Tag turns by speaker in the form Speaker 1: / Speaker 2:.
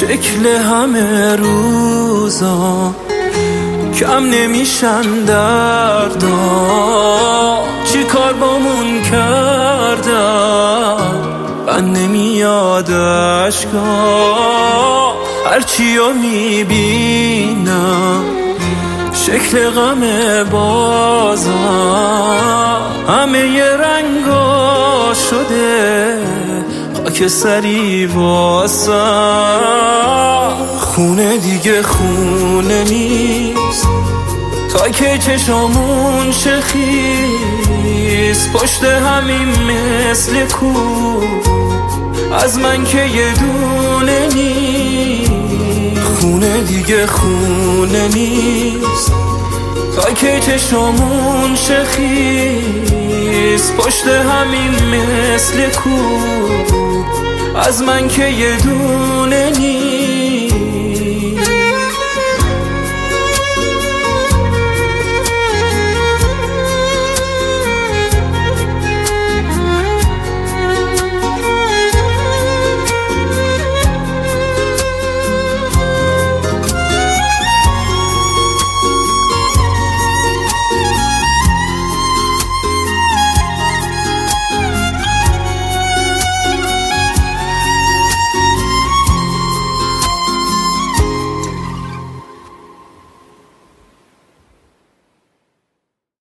Speaker 1: شکل همه روزا کم نمیشن دردا، چی کار بامون کردم من نمیاد اشکا، هرچی رو میبینم شکل غم بازم، همه ی رنگا شده خاک سری واسم. خونه دیگه خونه نیست تا که چشامون شخیز، پشت همین مثل کو از من که یه دونه نیست. خونه دیگه خونه نیست تا که چشامون شخیز، پشت همین مثل کو از من که یه دونه نیست.